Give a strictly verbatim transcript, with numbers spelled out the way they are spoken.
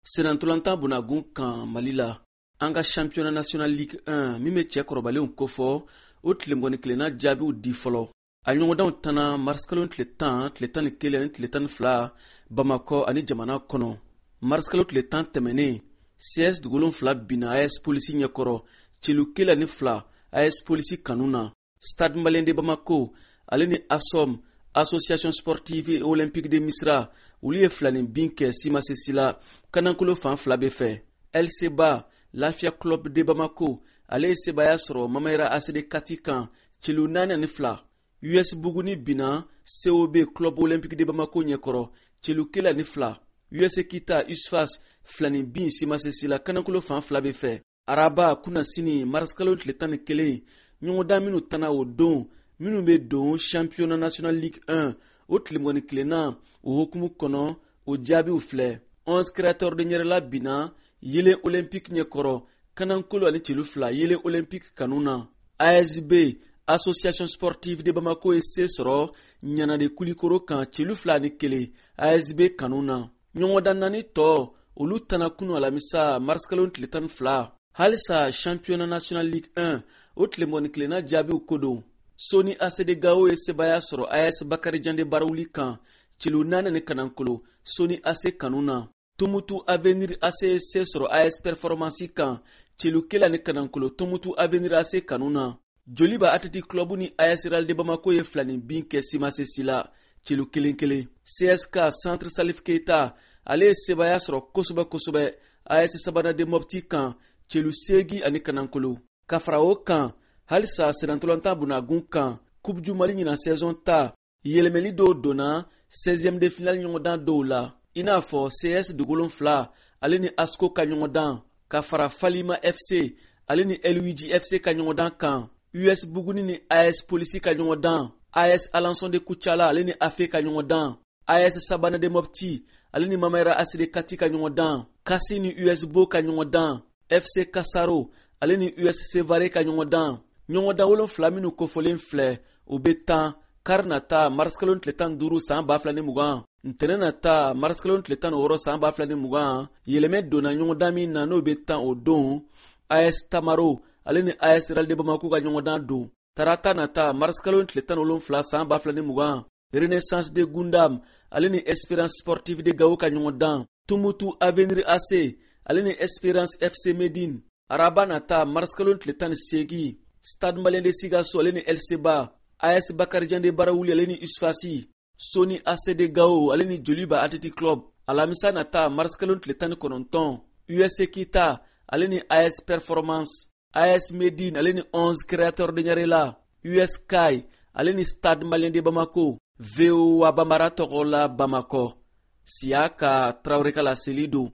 Senantolanta Bonagun kan Mali la an ka championnat national ligue un min bɛ cɛ kɔrɔbalenw kofɔ o tilemɔgɔnin kelenna jaabiw di fɔlɔ a ɲɔgɔndanw tana marisikalo tile tan tile tan ni kelen ani tile tan ni fila bamakɔ ani jamana kɔnɔ. marisikalo tile tan tɛmɛnen C S dugulonfila binna A S polisi ɲɛkɔrɔ celu kelen ani fila A S polisi kanu na. Stade Malien de Bamako ale ni ASOM Association Sportive et Olympique de Misra olu ye filanin bin kɛ Simasesi la kanankolo fan fila bɛ fɛ. L C B A Lafia Club de Bamako ale ye sebaya sɔrɔ Mamayira A C D kati kan celu naani ani fila. U S Buguni binna C O B Club Olympique de Bamako ɲɛkɔrɔ celu kelen ani fila. U S Kita Usfas filanin bin Simasesi la kanankolo fan fila bɛ fɛ. Araba kunasini marisikalo tile tan ni kelen ɲɔgɔndan minnu tana o don minnu bɛ don championnat national ligue un o tilemɔgɔnin kelenna o hukumu kɔnɔ o jaabiw filɛ. onze créateurs de ɲɛrɛla binna yelen olympique ɲɛkɔrɔ kanankolo ani celu fila yelen olympique kanu na. A S B Association Sportive de Bamako ye se sɔrɔ ɲanade kulikoro kan celu fila ani kelen A S B kanu na. ɲɔgɔndan naani tɔ olu tana kunu alamisa marisikalo tile tan ni fila. halisa championnat national ligue un o tilemɔgɔnin kelenna jaabiw ko don. Soni A C D Gao ye sebaya sɔrɔ A S Bakarijan de Barawuli kan celu naani ani kanankolo Soni A C kanu na. Tumutu Avenir A C se sɔrɔ A S Performance kan celu kelen ani kanankolo Tumutu Avenir A C kanu na. Joliba Athletic Club ni A S Real de Bamako ye filanin bin kɛ Simasesi la celu kelen kelen. C S K Centre Salif Keita ale ye sebaya sɔrɔ kosɛbɛ kosɛbɛ A S Sabana de Mopti kan celu segi ani kanankolo. Ka fara o kan halisa Senantolanta Bonagun kan Coupe du Mali ɲinan saison ta yɛlɛmɛli dɔw donna seizième de finale ɲɔgɔndan dɔw la i n'a fɔ C S dugulonfila ale ni Asco ka ɲɔgɔndan ka fara Falima F C ale ni L U G F C ka ɲɔgɔndan kan. U S Buguni ni A S polisi ka ɲɔgɔndan. A S Alanson de Kucala ale ni Afe ka ɲɔgɔndan. A S Sabana de Mopti ale ni Mamayira A C D kati ka ɲɔgɔndan. Kasi ni U S Bo ka ɲɔgɔndan. F C Kasaro ale ni U S Sevare ka ɲɔgɔndan. ɲɔgɔndan wolonfila minnu kofɔlen filɛ o bɛ tan kari nata marisikalo tile tan ni duuru san ba fila ni mugan ntɛnɛn nata marisikalo tile tan ni wɔɔrɔ san ba fila ni mugan yɛlɛmɛ donna ɲɔgɔndan min na n'o bɛ tan o don A S Tamaro ale ni A S Real de Bamako ka ɲɔgɔndan don. tarata nata marisikalo tile tan ni wolonfila san ba fila ni mugan Renaissance de Gundam ale ni Espérance Sportive de Gao ka ɲɔgɔndan. Tumutu Avenir A C ale ni Espérance F C Médine. Araba nata marisikalo tile tan ni seegin Stade Malien de Sigaso ale ni L C B A. A S Bakarijan de Barawuli ale ni Usfasi. Soni A C D Gao ale ni Joliba Athletic Club. Alamisa nata marisikalo tile tan ni kɔnɔntɔn U S Kita ale ni A S Performance. A S Médine ale ni onze créateurs de ɲarela. U S Kai ale ni Stade Malien de Bamako. V O A Bambara tɔgɔ la Bamakɔ. Siya ka Traoré ka laseli don.